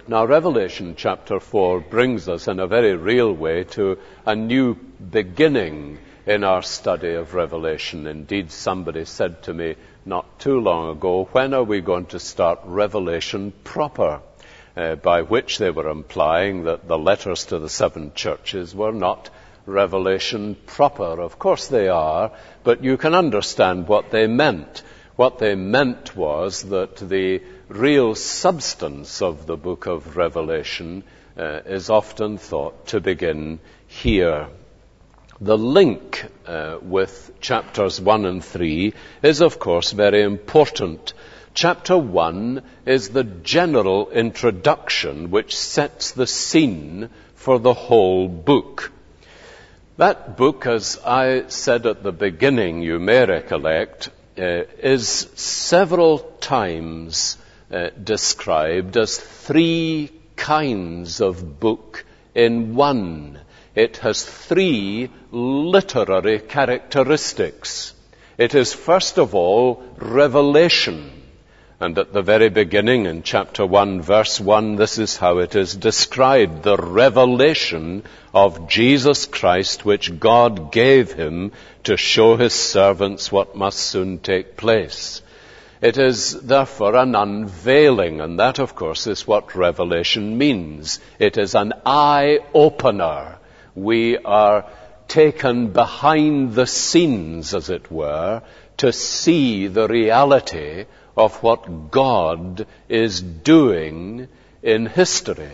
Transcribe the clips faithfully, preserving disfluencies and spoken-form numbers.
Now, Revelation chapter four brings us in a very real way to a new beginning in our study of Revelation. Indeed, somebody said to me not too long ago, when are we going to start Revelation proper? Uh, by which they were implying that the letters to the seven churches were not Revelation proper. Of course they are, but you can understand what they meant. What they meant was that the real substance of the book of Revelation uh, is often thought to begin here. The link uh, with chapters one and three is, of course, very important. Chapter one is the general introduction which sets the scene for the whole book. That book, as I said at the beginning, you may recollect, uh, is several times uh, described as three kinds of book in one. It has three literary characteristics. It is, first of all, revelation. And at the very beginning, in chapter one, verse one, this is how it is described: the revelation of Jesus Christ, which God gave him to show his servants what must soon take place. It is therefore an unveiling, and that, of course, is what revelation means. It is an eye-opener. We are taken behind the scenes, as it were, to see the reality of what God is doing in history.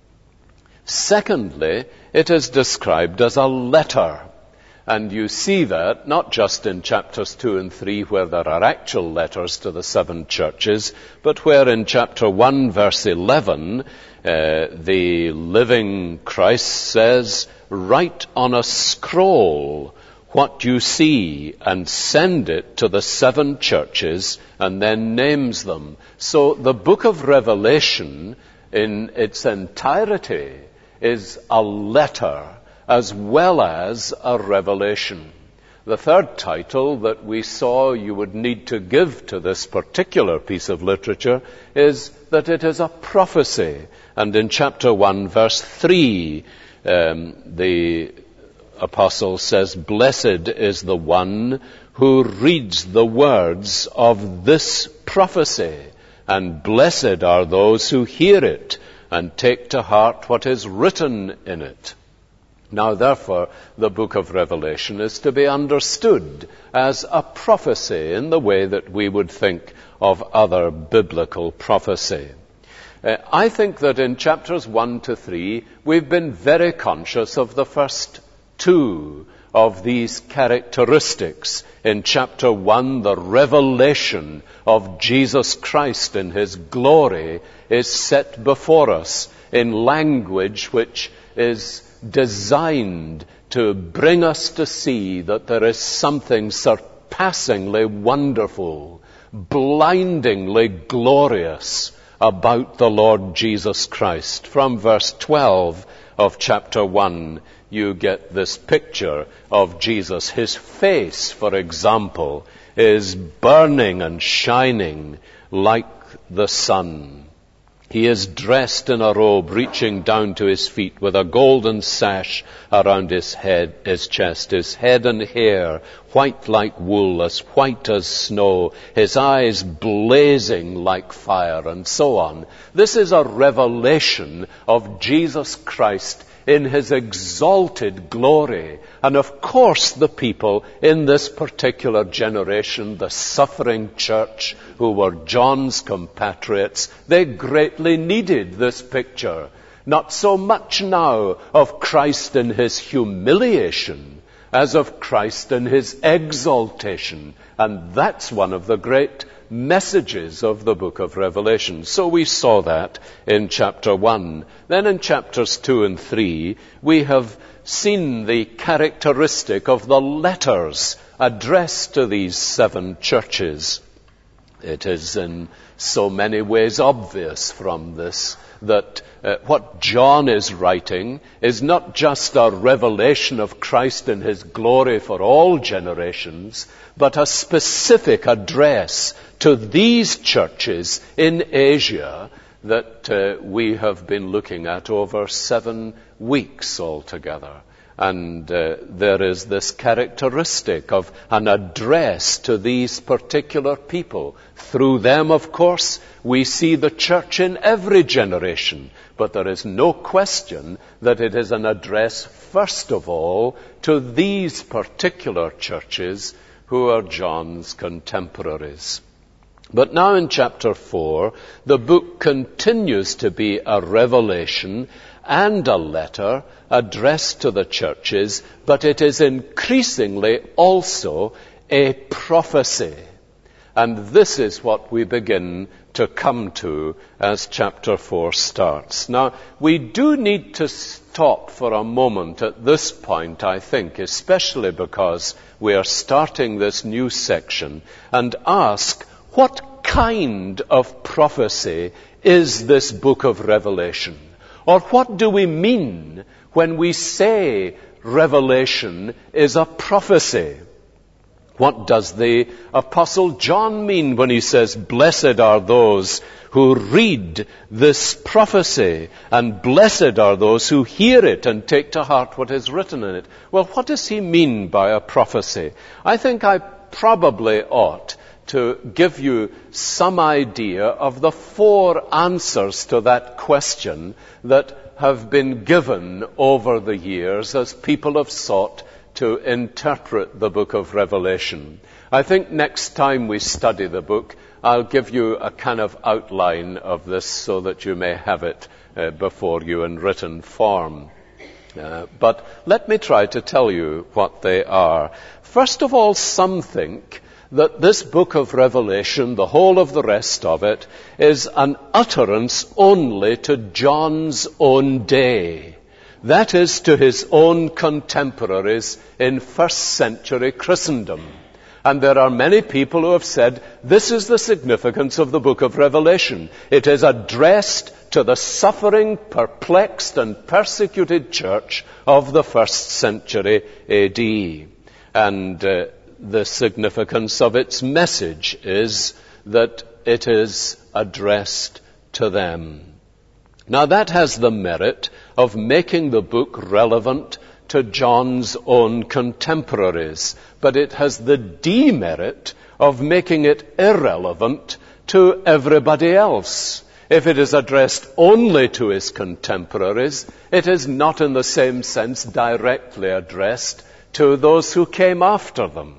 Secondly, it is described as a letter. And you see that not just in chapters two and three, where there are actual letters to the seven churches, but where in chapter one, verse eleven, uh, the living Christ says, "Write on a scroll what you see and send it to the seven churches," and then names them. So the book of Revelation in its entirety is a letter as well as a revelation. The third title that we saw you would need to give to this particular piece of literature is that it is a prophecy. And in chapter one, verse three, um, the apostle says, "Blessed is the one who reads the words of this prophecy, and blessed are those who hear it and take to heart what is written in it." Now, therefore, the book of Revelation is to be understood as a prophecy in the way that we would think of other biblical prophecy. Uh, I think that in chapters one to three, we've been very conscious of the first two of these characteristics. In chapter one, the revelation of Jesus Christ in his glory is set before us in language which is designed to bring us to see that there is something surpassingly wonderful, blindingly glorious about the Lord Jesus Christ. From verse twelve of chapter one, you get this picture of Jesus. His face, for example, is burning and shining like the sun. He is dressed in a robe reaching down to his feet, with a golden sash around his head, his chest, his head and hair white like wool, as white as snow, his eyes blazing like fire, and so on. This is a revelation of Jesus Christ in his exalted glory. And of course the people in this particular generation, the suffering church, who were John's compatriots, they greatly needed this picture. Not so much now of Christ in his humiliation as of Christ in his exaltation. And that's one of the great messages of the book of Revelation. So we saw that in chapter one. Then in chapters two and three, we have seen the characteristic of the letters addressed to these seven churches. It is in so many ways obvious from this that uh, what John is writing is not just a revelation of Christ in his glory for all generations, but a specific address to these churches in Asia that uh, we have been looking at over seven weeks altogether. And uh, there is this characteristic of an address to these particular people. Through them, of course, we see the church in every generation. But there is no question that it is an address, first of all, to these particular churches who are John's contemporaries. But now in chapter four, the book continues to be a revelation and a letter addressed to the churches, but it is increasingly also a prophecy. And this is what we begin to come to as chapter four starts. Now, we do need to stop for a moment at this point, I think, especially because we are starting this new section, and ask, what kind of prophecy is this book of Revelation? Or what do we mean when we say Revelation is a prophecy? What does the Apostle John mean when he says, "Blessed are those who read this prophecy, and blessed are those who hear it and take to heart what is written in it"? Well, what does he mean by a prophecy? I think I probably ought to give you some idea of the four answers to that question that have been given over the years as people have sought to interpret the book of Revelation. I think next time we study the book, I'll give you a kind of outline of this so that you may have it uh, before you in written form. Uh, but let me try to tell you what they are. First of all, some think that this book of Revelation, the whole of the rest of it, is an utterance only to John's own day. That is, to his own contemporaries in first century Christendom. And there are many people who have said, this is the significance of the book of Revelation. It is addressed to the suffering, perplexed, and persecuted church of the first century A D. And uh, the significance of its message is that it is addressed to them. Now that has the merit of making the book relevant to John's own contemporaries, but it has the demerit of making it irrelevant to everybody else. If it is addressed only to his contemporaries, it is not in the same sense directly addressed to those who came after them.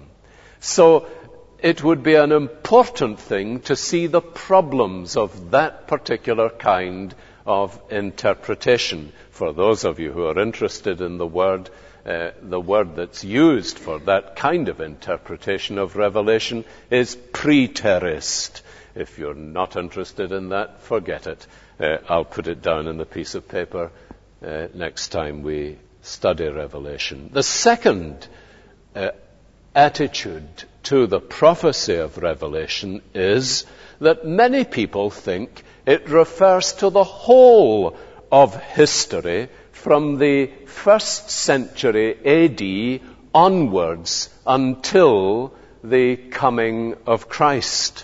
So it would be an important thing to see the problems of that particular kind of interpretation. For those of you who are interested in the word, uh, the word that's used for that kind of interpretation of Revelation is preterist. If you're not interested in that, forget it. Uh, I'll put it down in the piece of paper uh, next time we study Revelation. The second uh, attitude to the prophecy of Revelation is that many people think it refers to the whole of history from the first century A D onwards until the coming of Christ.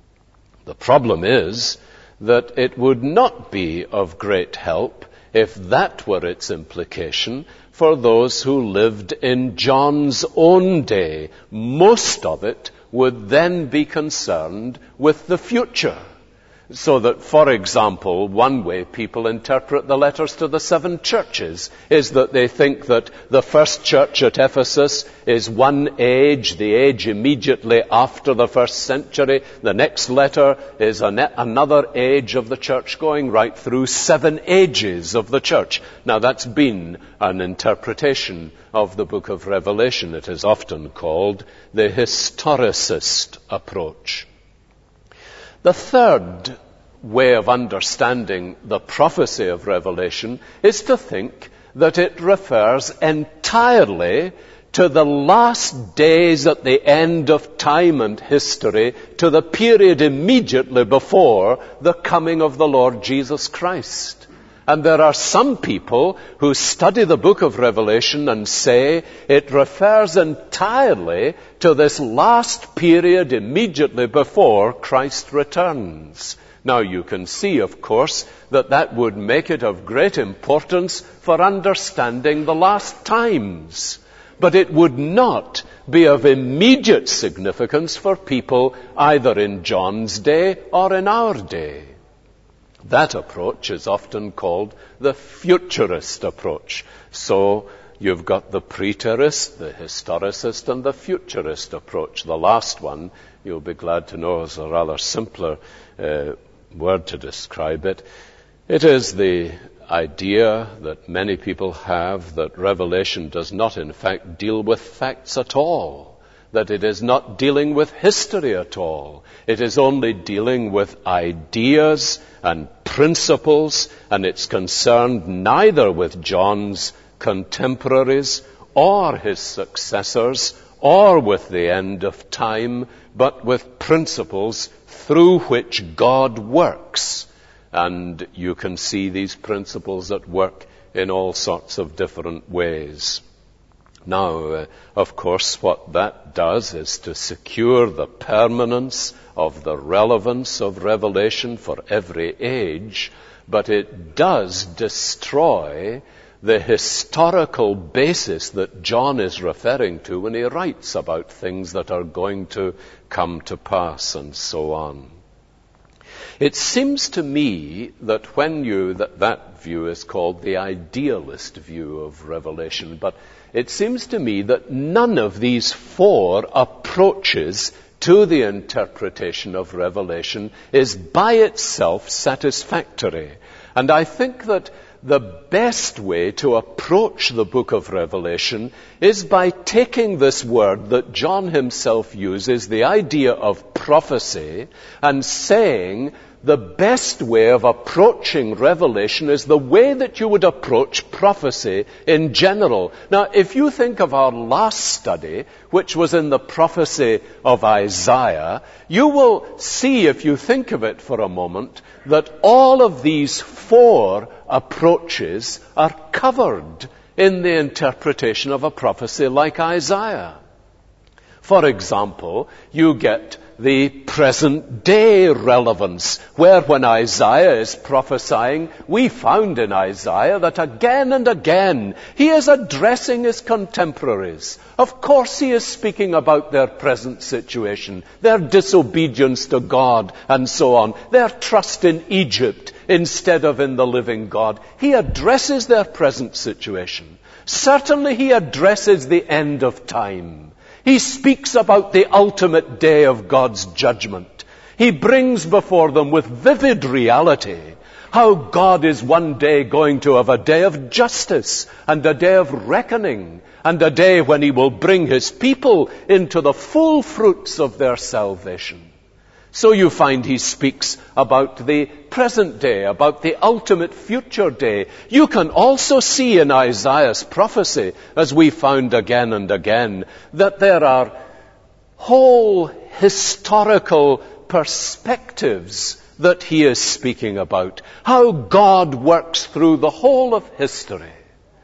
The problem is that it would not be of great help if that were its implication for those who lived in John's own day. Most of it would then be concerned with the future. So that, for example, one way people interpret the letters to the seven churches is that they think that the first church at Ephesus is one age, the age immediately after the first century. The next letter is an, another age of the church, going right through seven ages of the church. Now, that's been an interpretation of the book of Revelation. It is often called the historicist approach. The third way of understanding the prophecy of Revelation is to think that it refers entirely to the last days at the end of time and history, to the period immediately before the coming of the Lord Jesus Christ. And there are some people who study the book of Revelation and say it refers entirely to this last period immediately before Christ returns. Now you can see, of course, that that would make it of great importance for understanding the last times. But it would not be of immediate significance for people either in John's day or in our day. That approach is often called the futurist approach. So you've got the preterist, the historicist, and the futurist approach. The last one, you'll be glad to know, is a rather simpler uh, word to describe it. It is the idea that many people have that Revelation does not in fact deal with facts at all, that it is not dealing with history at all. It is only dealing with ideas and principles, and it's concerned neither with John's contemporaries or his successors or with the end of time, but with principles through which God works. And you can see these principles at work in all sorts of different ways. Now, uh, of course, what that does is to secure the permanence of the relevance of Revelation for every age, but it does destroy the historical basis that John is referring to when he writes about things that are going to come to pass and so on. It seems to me that when you, that, that view is called the idealist view of Revelation, but it seems to me that none of these four approaches to the interpretation of Revelation is by itself satisfactory. And I think that the best way to approach the book of Revelation is by taking this word that John himself uses, the idea of prophecy, and saying the best way of approaching Revelation is the way that you would approach prophecy in general. Now, if you think of our last study, which was in the prophecy of Isaiah, you will see, if you think of it for a moment, that all of these four approaches are covered in the interpretation of a prophecy like Isaiah. For example, you get the present day relevance, where when Isaiah is prophesying, we found in Isaiah that again and again he is addressing his contemporaries. Of course he is speaking about their present situation, their disobedience to God and so on, their trust in Egypt instead of in the living God. He addresses their present situation. Certainly he addresses the end of time. He speaks about the ultimate day of God's judgment. He brings before them with vivid reality how God is one day going to have a day of justice and a day of reckoning and a day when he will bring his people into the full fruits of their salvation. So you find he speaks about the present day, about the ultimate future day. You can also see in Isaiah's prophecy, as we found again and again, that there are whole historical perspectives that he is speaking about. How God works through the whole of history.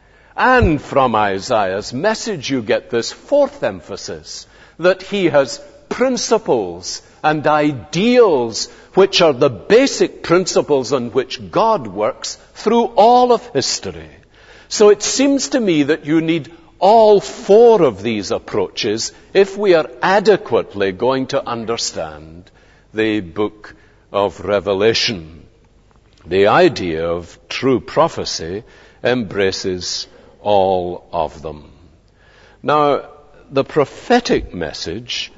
And from Isaiah's message you get this fourth emphasis, that he has principles and ideals which are the basic principles on which God works through all of history. So it seems to me that you need all four of these approaches if we are adequately going to understand the book of Revelation. The idea of true prophecy embraces all of them. Now, the prophetic message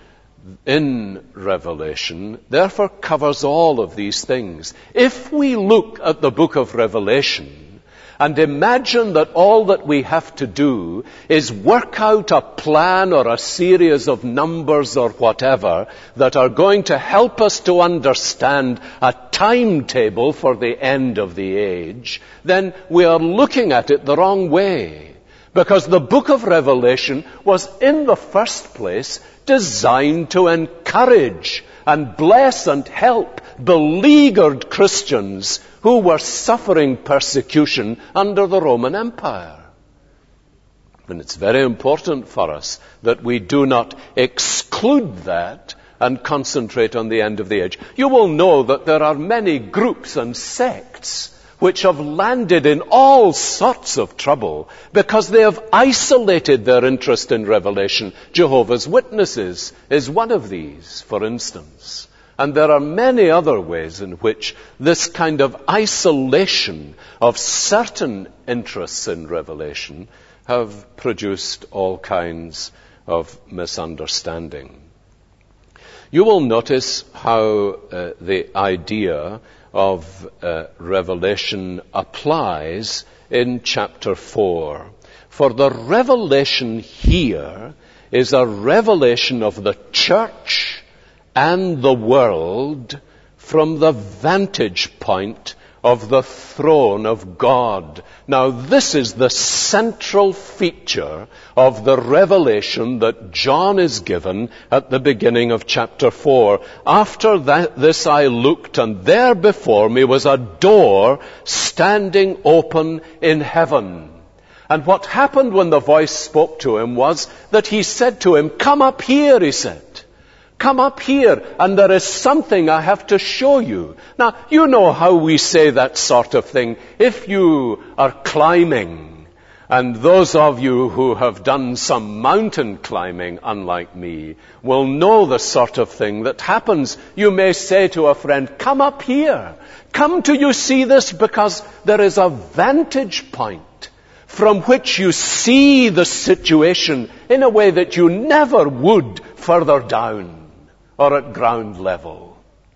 in Revelation therefore covers all of these things. If we look at the book of Revelation and imagine that all that we have to do is work out a plan or a series of numbers or whatever that are going to help us to understand a timetable for the end of the age, then we are looking at it the wrong way. Because the book of Revelation was in the first place designed to encourage and bless and help beleaguered Christians who were suffering persecution under the Roman Empire. And it's very important for us that we do not exclude that and concentrate on the end of the age, you will know that there are many groups and sects which have landed in all sorts of trouble because they have isolated their interest in Revelation. Jehovah's Witnesses is one of these, for instance. And there are many other ways in which this kind of isolation of certain interests in Revelation have produced all kinds of misunderstanding. You will notice how uh, the idea of uh, Revelation applies in chapter four. For the revelation here is a revelation of the church and the world from the vantage point of the throne of God. Now, this is the central feature of the revelation that John is given at the beginning of chapter four. After that, this I looked, and there before me was a door standing open in heaven. And what happened when the voice spoke to him was that he said to him, "Come up here," he said. "Come up here, and there is something I have to show you." Now, you know how we say that sort of thing. If you are climbing, and those of you who have done some mountain climbing, unlike me, will know the sort of thing that happens. You may say to a friend, "Come up here. Come to you see this," because there is a vantage point from which you see the situation in a way that you never would further down or at ground level.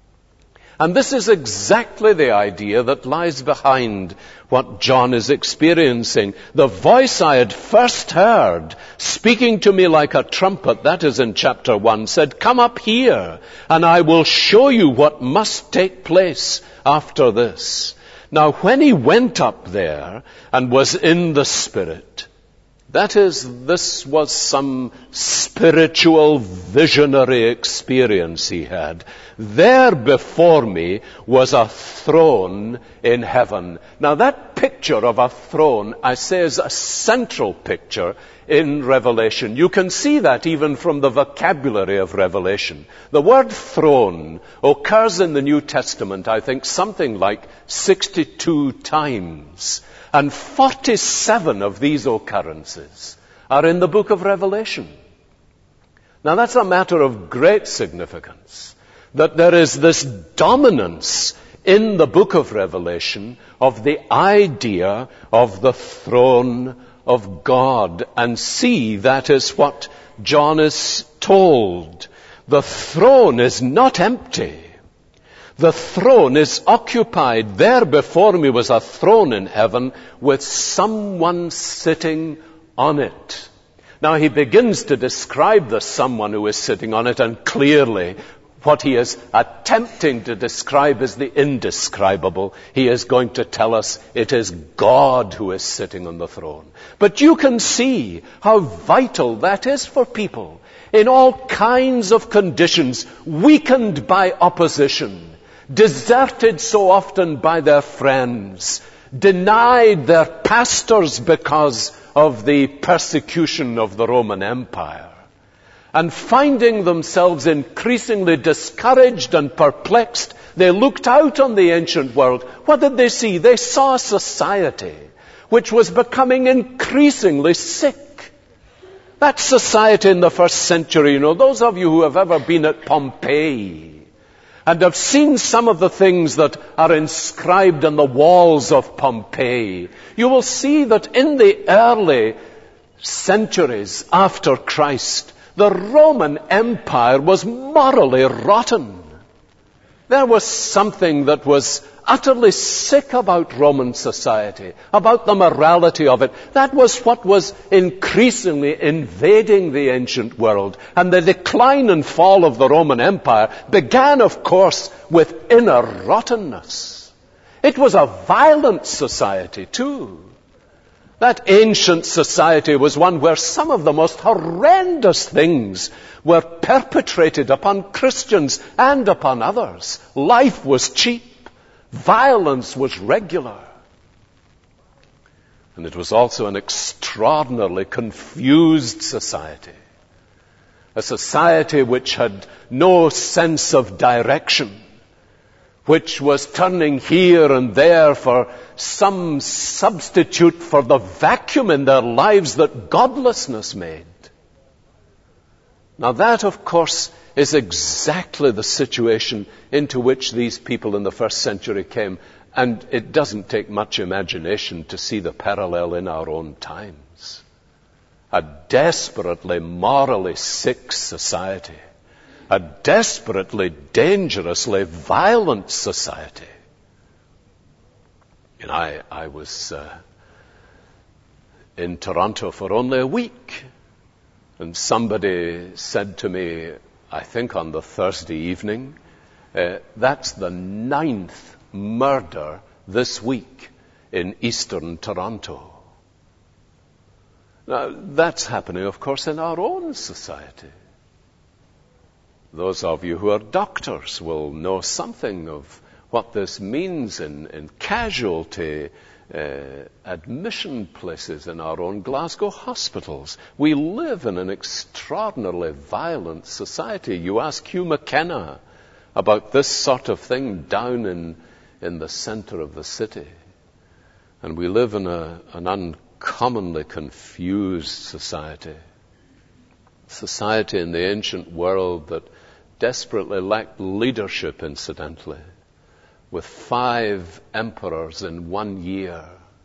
And this is exactly the idea that lies behind what John is experiencing. The voice I had first heard, speaking to me like a trumpet, that is in chapter one, said, "Come up here, and I will show you what must take place after this." Now, when he went up there and was in the Spirit, that is, this was some spiritual visionary experience he had. There before me was a throne in heaven. Now that picture of a throne, I say, is a central picture in Revelation. You can see that even from the vocabulary of Revelation. The word throne occurs in the New Testament, I think, something like sixty-two times. And forty-seven of these occurrences are in the book of Revelation. Now that's a matter of great significance, that there is this dominance in the book of Revelation of the idea of the throne of God. And see, that is what John is told. The throne is not empty. The throne is occupied. There before me was a throne in heaven with someone sitting on it. Now he begins to describe the someone who is sitting on it, and clearly what he is attempting to describe is the indescribable. He is going to tell us it is God who is sitting on the throne. But you can see how vital that is for people in all kinds of conditions, weakened by opposition, deserted so often by their friends, denied their pastors because of the persecution of the Roman Empire, and finding themselves increasingly discouraged and perplexed, they looked out on the ancient world. What did they see? They saw a society which was becoming increasingly sick. That society in the first century, you know, those of you who have ever been at Pompeii and have seen some of the things that are inscribed on the walls of Pompeii, you will see that in the early centuries after Christ, the Roman Empire was morally rotten. There was something that was utterly sick about Roman society, about the morality of it. That was what was increasingly invading the ancient world. And the decline and fall of the Roman Empire began, of course, with inner rottenness. It was a violent society, too. That ancient society was one where some of the most horrendous things were perpetrated upon Christians and upon others. Life was cheap. Violence was regular. And it was also an extraordinarily confused society. a society which had no sense of direction, which was turning here and there for some substitute for the vacuum in their lives that godlessness made. Now that, of course, is exactly the situation into which these people in the first century came, and it doesn't take much imagination to see the parallel in our own times. A desperately morally sick society, a desperately, dangerously violent society. And I, I was uh, in Toronto for only a week, and somebody said to me, I think on the Thursday evening, uh, that's the ninth murder this week in eastern Toronto. Now, that's happening, of course, in our own society. Those of you who are doctors will know something of what this means in, in casualty uh, admission places in our own Glasgow hospitals. We live in an extraordinarily violent society. You ask Hugh McKenna about this sort of thing down in, in the centre of the city. And we live in a, an uncommonly confused society. Society in the ancient world that desperately lacked leadership, incidentally, with five emperors in one year.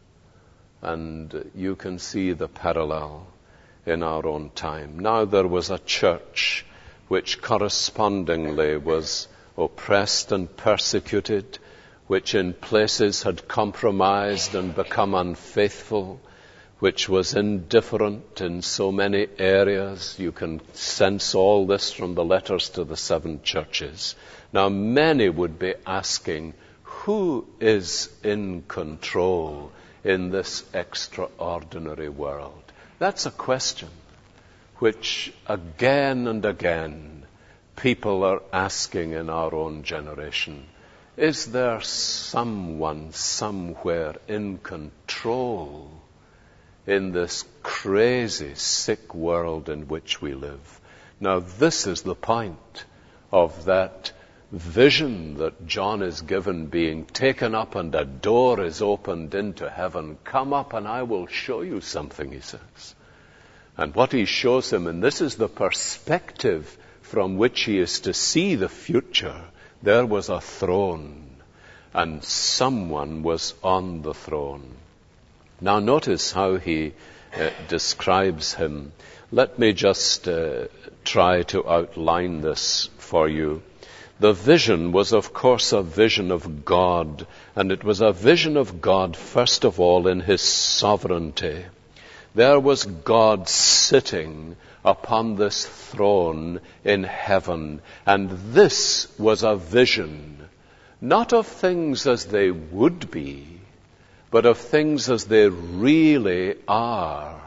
And you can see the parallel in our own time. Now there was a church which correspondingly was oppressed and persecuted, which in places had compromised and become unfaithful, which was indifferent in so many areas. You can sense all this from the letters to the seven churches. Now, many would be asking, who is in control in this extraordinary world? That's a question which again and again people are asking in our own generation. Is there someone somewhere in control in this crazy, sick world in which we live? Now, this is the point of that vision that John is given, being taken up and a door is opened into heaven. Come up and I will show you something, he says. And what he shows him, and this is the perspective from which he is to see the future, there was a throne and someone was on the throne. Now notice how he uh, describes him. Let me just uh, try to outline this for you. The vision was, of course, a vision of God, and it was a vision of God, first of all, in his sovereignty. There was God sitting upon this throne in heaven, and this was a vision, not of things as they would be, but of things as they really are.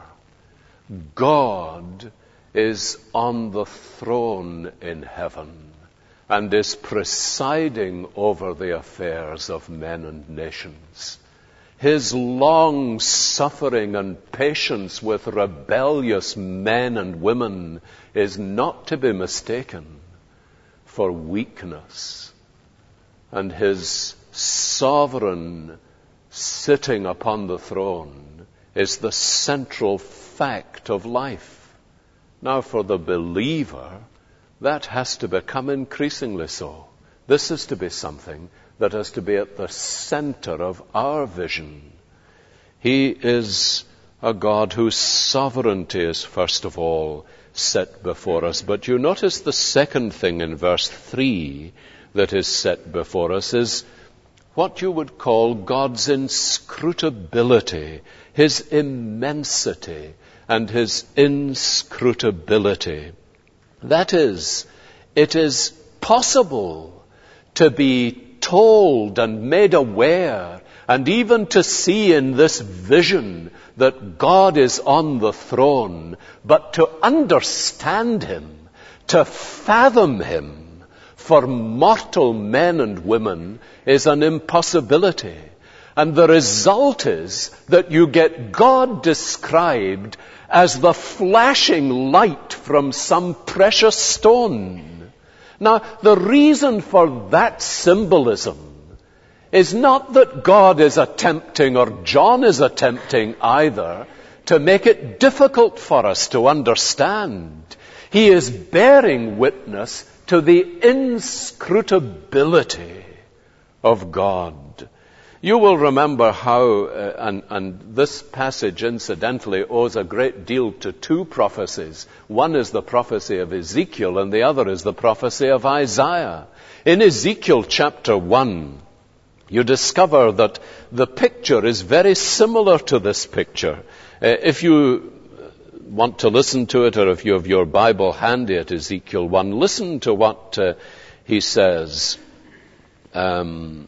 God is on the throne in heaven and is presiding over the affairs of men and nations. His long suffering and patience with rebellious men and women is not to be mistaken for weakness. And his sovereign sitting upon the throne is the central fact of life. Now, for the believer, that has to become increasingly so. This is to be something that has to be at the center of our vision. He is a God whose sovereignty is first of all set before us. But you notice the second thing in verse three that is set before us is what you would call God's inscrutability, his immensity and his inscrutability. That is, it is possible to be told and made aware and even to see in this vision that God is on the throne, but to understand him, to fathom him, for mortal men and women is an impossibility. And the result is that you get God described as the flashing light from some precious stone. Now, the reason for that symbolism is not that God is attempting, or John is attempting either, to make it difficult for us to understand. He is bearing witness to the inscrutability of God. You will remember how, uh, and, and this passage incidentally owes a great deal to two prophecies. One is the prophecy of Ezekiel and the other is the prophecy of Isaiah. In Ezekiel chapter one, you discover that the picture is very similar to this picture. Uh, if you want to listen to it, or if you have your Bible handy at Ezekiel one, listen to what uh, he says. Um,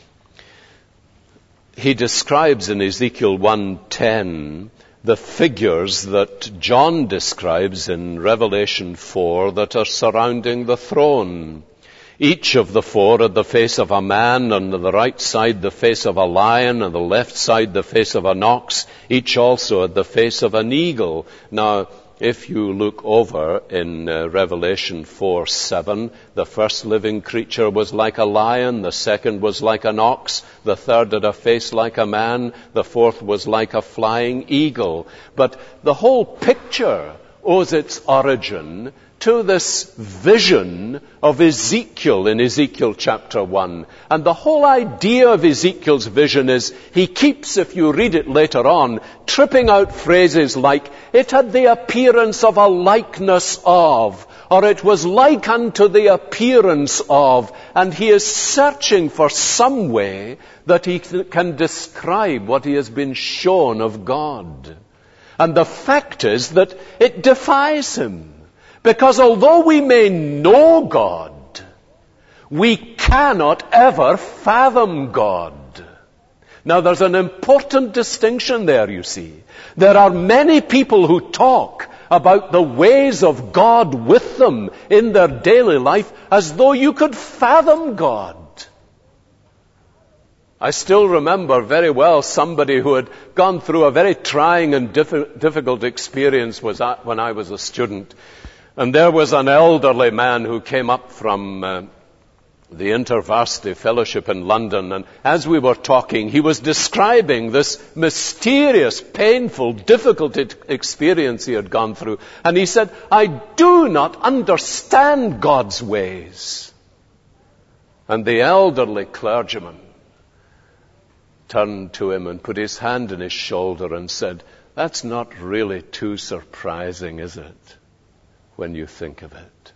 he describes in Ezekiel one ten the figures that John describes in Revelation four that are surrounding the throne. Each of the four had the face of a man, and on the right side the face of a lion, and on the left side the face of an ox. Each also had the face of an eagle. Now, if you look over in uh, Revelation four seven, the first living creature was like a lion, the second was like an ox, the third had a face like a man, the fourth was like a flying eagle. But the whole picture owes its origin to this vision of Ezekiel in Ezekiel chapter one. And the whole idea of Ezekiel's vision is he keeps, if you read it later on, tripping out phrases like, it had the appearance of a likeness of, or it was like unto the appearance of, and he is searching for some way that he can describe what he has been shown of God. And the fact is that it defies him. Because although we may know God, we cannot ever fathom God. Now there's an important distinction there, you see. There are many people who talk about the ways of God with them in their daily life as though you could fathom God. I still remember very well somebody who had gone through a very trying and diff- difficult experience was at, when I was a student. And there was an elderly man who came up from uh, the InterVarsity Fellowship in London, and as we were talking, he was describing this mysterious, painful, difficult experience he had gone through. And he said, I do not understand God's ways. And the elderly clergyman turned to him and put his hand on his shoulder and said, that's not really too surprising, is it? When you think of it.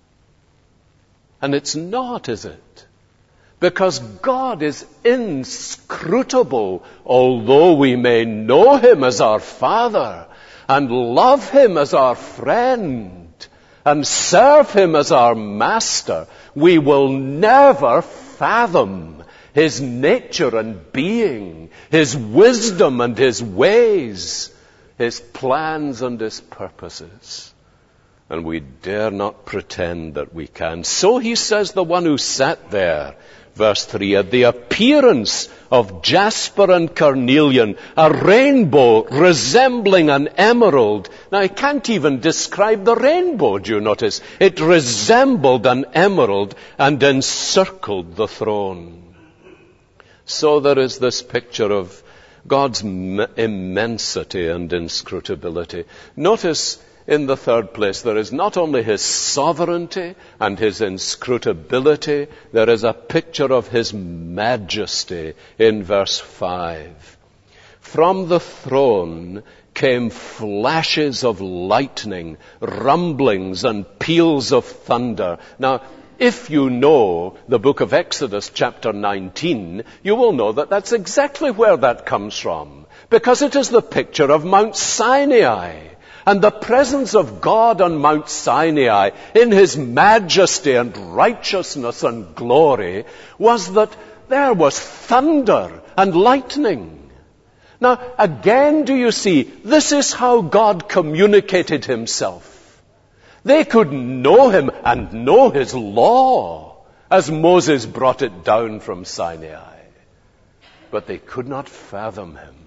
And it's not, is it? Because God is inscrutable, although we may know Him as our Father, and love Him as our friend, and serve Him as our Master. We will never fathom His nature and being, His wisdom and His ways, His plans and His purposes. And we dare not pretend that we can. So he says, the one who sat there, verse three, had the appearance of jasper and carnelian, a rainbow resembling an emerald. Now, I can't even describe the rainbow, do you notice? It resembled an emerald and encircled the throne. So there is this picture of God's immensity and inscrutability. Notice, in the third place, there is not only His sovereignty and His inscrutability, there is a picture of His majesty in verse five. From the throne came flashes of lightning, rumblings and peals of thunder. Now, if you know the book of Exodus chapter nineteen, you will know that that's exactly where that comes from. Because it is the picture of Mount Sinai. And the presence of God on Mount Sinai in His majesty and righteousness and glory was that there was thunder and lightning. Now, again, do you see, this is how God communicated Himself. They could know Him and know His law as Moses brought it down from Sinai. But they could not fathom Him.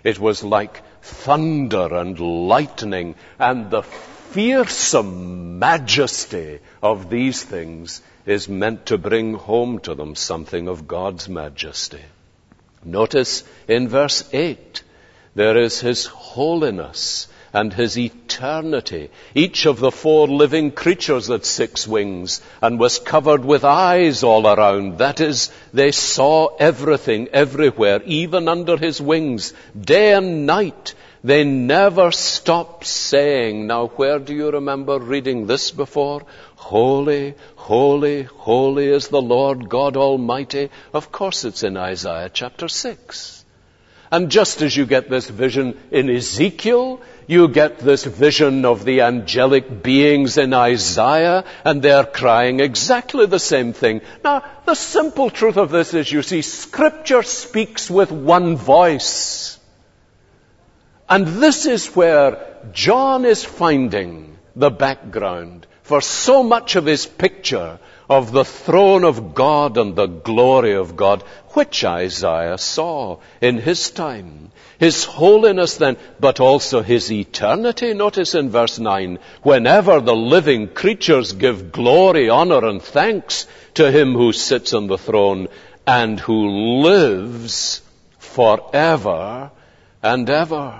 It was like thunder and lightning, and the fearsome majesty of these things is meant to bring home to them something of God's majesty. Notice in verse eight, there is His holiness and His eternity. Each of the four living creatures had six wings and was covered with eyes all around. That is, they saw everything, everywhere, even under His wings, day and night. They never stopped saying, now where do you remember reading this before? Holy, holy, holy is the Lord God Almighty. Of course it's in Isaiah chapter six. And just as you get this vision in Ezekiel, you get this vision of the angelic beings in Isaiah, and they're crying exactly the same thing. Now, the simple truth of this is, you see, Scripture speaks with one voice. And this is where John is finding the background for so much of his picture of the throne of God and the glory of God, which Isaiah saw in his time. His holiness then, but also His eternity. Notice in verse nine, whenever the living creatures give glory, honor, and thanks to Him who sits on the throne and who lives forever and ever.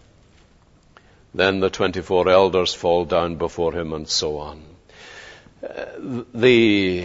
Then the twenty-four elders fall down before Him, and so on. Uh, the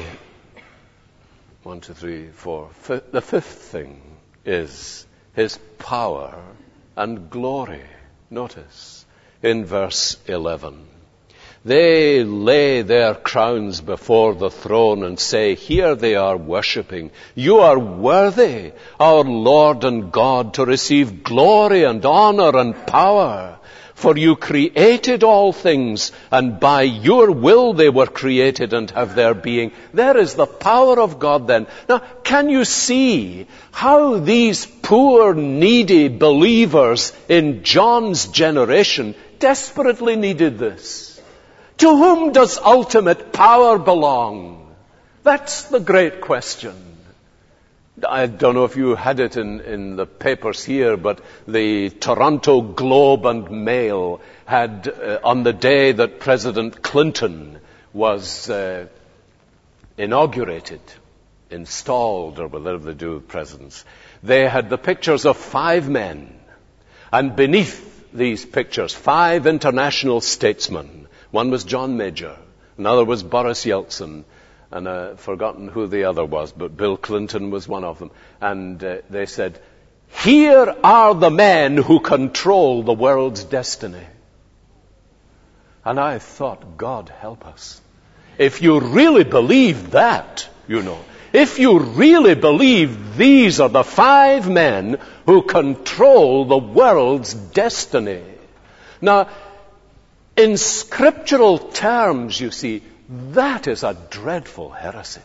one, two, three, four. Fi- the fifth thing is His power and glory. Notice in verse eleven. They lay their crowns before the throne and say, here they are worshipping. You are worthy, our Lord and God, to receive glory and honor and power. For you created all things, and by your will they were created and have their being. There is the power of God then. Now, can you see how these poor, needy believers in John's generation desperately needed this? To whom does ultimate power belong? That's the great question. I don't know if you had it in, in the papers here, but the Toronto Globe and Mail had, uh, on the day that President Clinton was uh, inaugurated, installed, or whatever they do with presidents, they had the pictures of five men. And beneath these pictures, five international statesmen. One was John Major, another was Boris Yeltsin, and I've forgotten who the other was, but Bill Clinton was one of them. And uh, they said, here are the men who control the world's destiny. And I thought, God help us. If you really believe that, you know, if you really believe these are the five men who control the world's destiny. Now, in scriptural terms, you see, that is a dreadful heresy.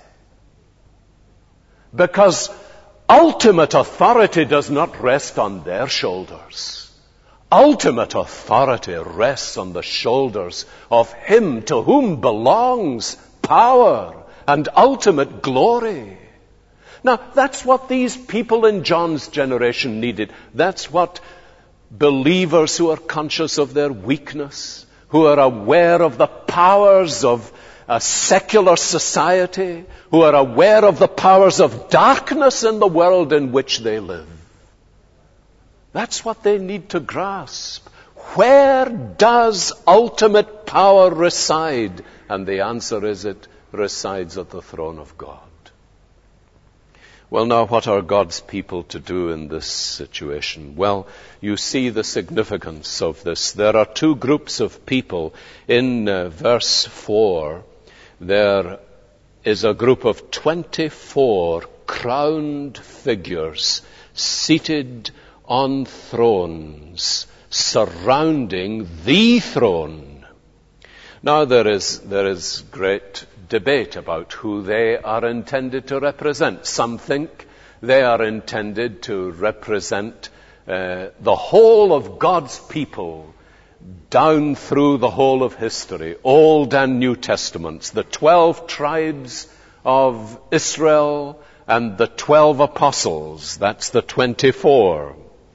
Because ultimate authority does not rest on their shoulders. Ultimate authority rests on the shoulders of Him to whom belongs power and ultimate glory. Now, that's what these people in John's generation needed. That's what believers who are conscious of their weakness, who are aware of the powers of a secular society, who are aware of the powers of darkness in the world in which they live. That's what they need to grasp. Where does ultimate power reside? And the answer is, it resides at the throne of God. Well, now, what are God's people to do in this situation? Well, you see the significance of this. There are two groups of people. In uh, verse four, there is a group of twenty-four crowned figures seated on thrones surrounding the throne. Now, there is, there is great debate about who they are intended to represent. Some think they are intended to represent uh, the whole of God's people down through the whole of history, Old and New Testaments, the twelve tribes of Israel and the twelve apostles. That's the twenty-four.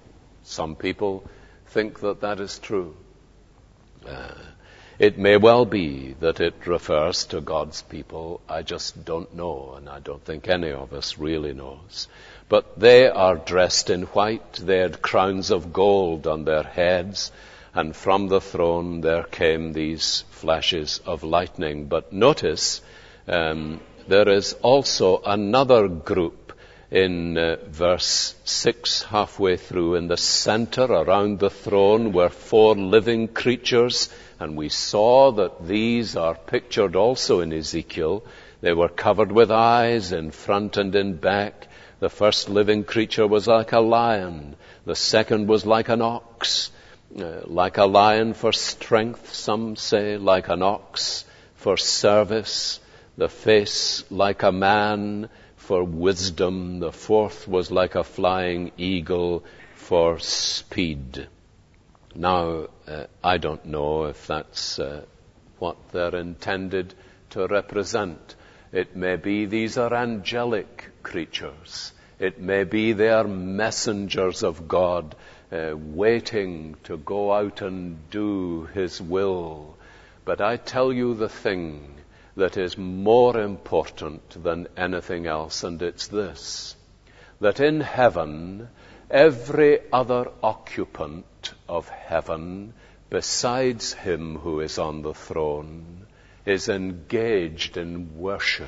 Some people think that that is true. Uh, it may well be that it refers to God's people. I just don't know, and I don't think any of us really knows. But they are dressed in white. They had crowns of gold on their heads, and from the throne there came these flashes of lightning. But notice, um, there is also another group in uh, verse six, halfway through. In the center, around the throne, were four living creatures, and we saw that these are pictured also in Ezekiel. They were covered with eyes in front and in back. The first living creature was like a lion. The second was like an ox. Uh, like a lion for strength, some say, like an ox for service. The face like a man for wisdom. The fourth was like a flying eagle for speed. Now, uh, I don't know if that's uh, what they're intended to represent. It may be these are angelic creatures. It may be they are messengers of God, uh, waiting to go out and do His will. But I tell you the thing that is more important than anything else, and it's this, that in heaven, every other occupant of heaven, besides Him who is on the throne, is engaged in worship.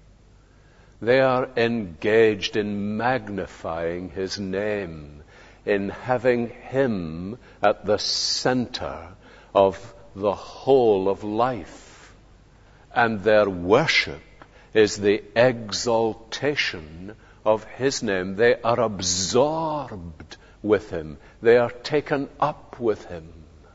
They are engaged in magnifying His name, in having Him at the center of the whole of life. And their worship is the exaltation of His name. They are absorbed with Him. They are taken up with Him.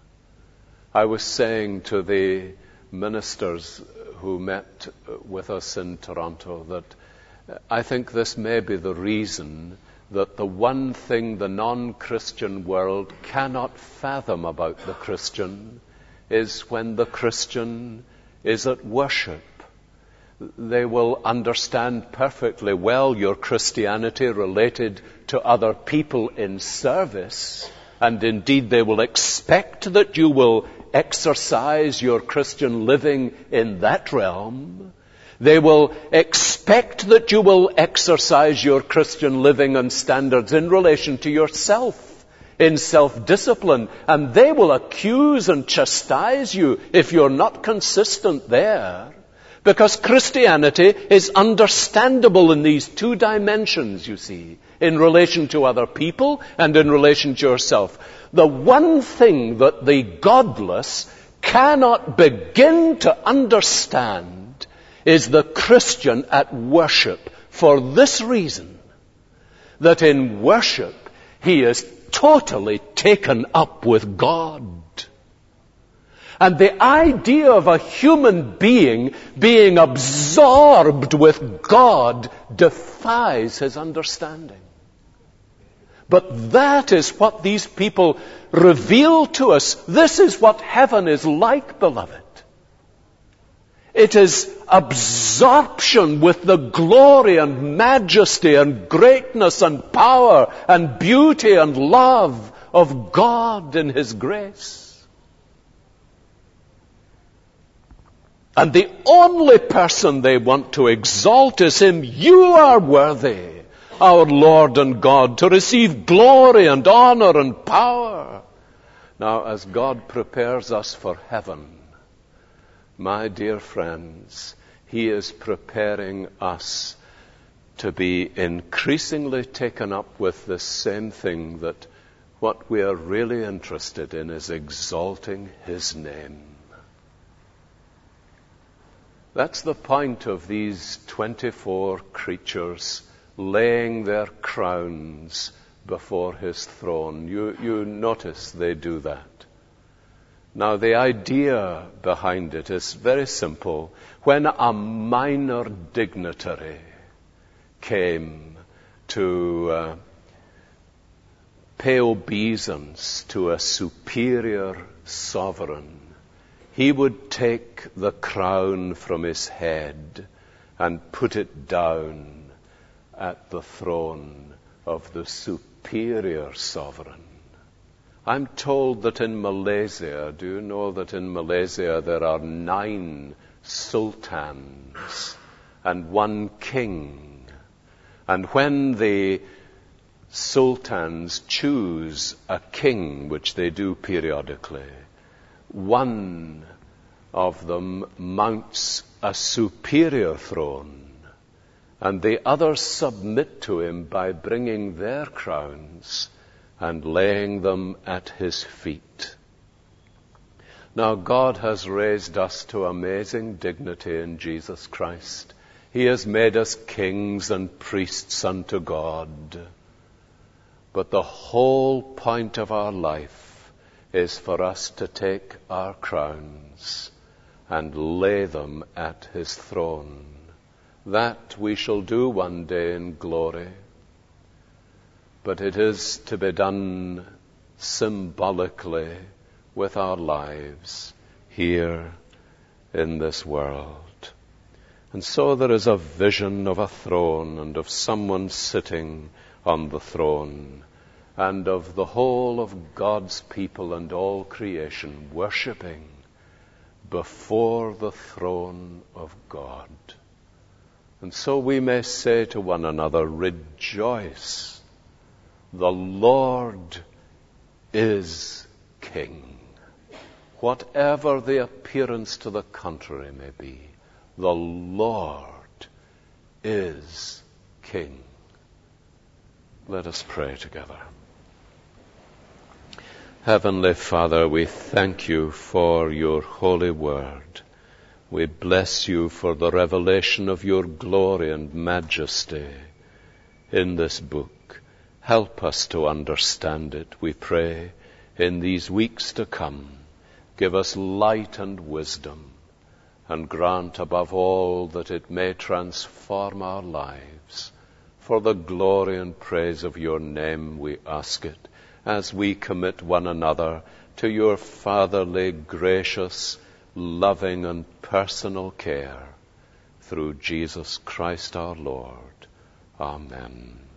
I was saying to the ministers who met with us in Toronto that I think this may be the reason that the one thing the non-Christian world cannot fathom about the Christian is when the Christian is at worship. They will understand perfectly well your Christianity related to other people in service, and indeed they will expect that you will exercise your Christian living in that realm. They will expect that you will exercise your Christian living and standards in relation to yourself, in self-discipline, and they will accuse and chastise you if you're not consistent there. Because Christianity is understandable in these two dimensions, you see, in relation to other people and in relation to yourself. The one thing that the godless cannot begin to understand is the Christian at worship, for this reason, that in worship he is totally taken up with God. And the idea of a human being being absorbed with God defies his understanding. But that is what these people reveal to us. This is what heaven is like, beloved. It is absorption with the glory and majesty and greatness and power and beauty and love of God in His grace. And the only person they want to exalt is Him. You are worthy, our Lord and God, to receive glory and honor and power. Now, as God prepares us for heaven, my dear friends, He is preparing us to be increasingly taken up with this same thing, that what we are really interested in is exalting His name. That's the point of these twenty-four creatures laying their crowns before His throne. You, you notice they do that. Now, the idea behind it is very simple. When a minor dignitary came to uh, pay obeisance to a superior sovereign, he would take the crown from his head and put it down at the throne of the superior sovereign. I'm told that in Malaysia, do you know that in Malaysia there are nine sultans and one king? And when the sultans choose a king, which they do periodically, one of them mounts a superior throne, and the others submit to him by bringing their crowns and laying them at his feet. Now, God has raised us to amazing dignity in Jesus Christ. He has made us kings and priests unto God. But the whole point of our life is for us to take our crowns and lay them at his throne. That we shall do one day in glory. But it is to be done symbolically with our lives here in this world. And so there is a vision of a throne and of someone sitting on the throne, and of the whole of God's people and all creation worshipping before the throne of God. And so we may say to one another, rejoice. The Lord is King. Whatever the appearance to the contrary may be, the Lord is King. Let us pray together. Heavenly Father, we thank you for your holy word. We bless you for the revelation of your glory and majesty in this book. Help us to understand it, we pray, in these weeks to come. Give us light and wisdom, and grant above all that it may transform our lives. For the glory and praise of your name we ask it, as we commit one another to your fatherly, gracious, loving and personal care. Through Jesus Christ our Lord. Amen.